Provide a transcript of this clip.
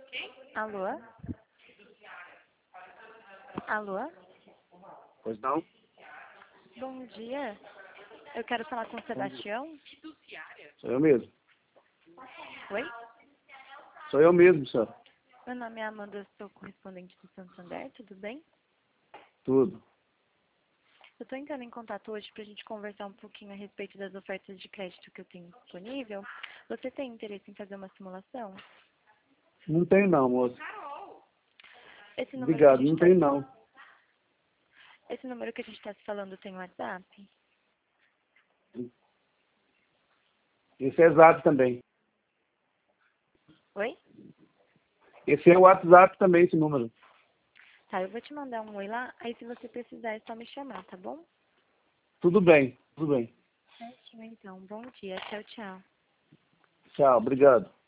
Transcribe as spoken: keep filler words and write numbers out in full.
Alô? Alô? Pois não? Bom dia. Eu quero falar com o Sebastião. Sou eu mesmo. Oi? Sou eu mesmo, senhor. Meu nome é Amanda, eu sou correspondente do Santander, tudo bem? Tudo. Eu estou entrando em contato hoje para a gente conversar um pouquinho a respeito das ofertas de crédito que eu tenho disponível. Você tem interesse em fazer uma simulação? Não tem não, moço. Esse número que a Obrigado, gente não está tem não. esse número que a gente está se falando tem WhatsApp? Esse é exato também. Oi? Esse é o WhatsApp também, esse número. Tá, eu vou te mandar um oi lá, aí se você precisar é só me chamar, tá bom? Tudo bem, tudo bem. Certinho, então. Bom dia. Tchau, tchau. Tchau, obrigado.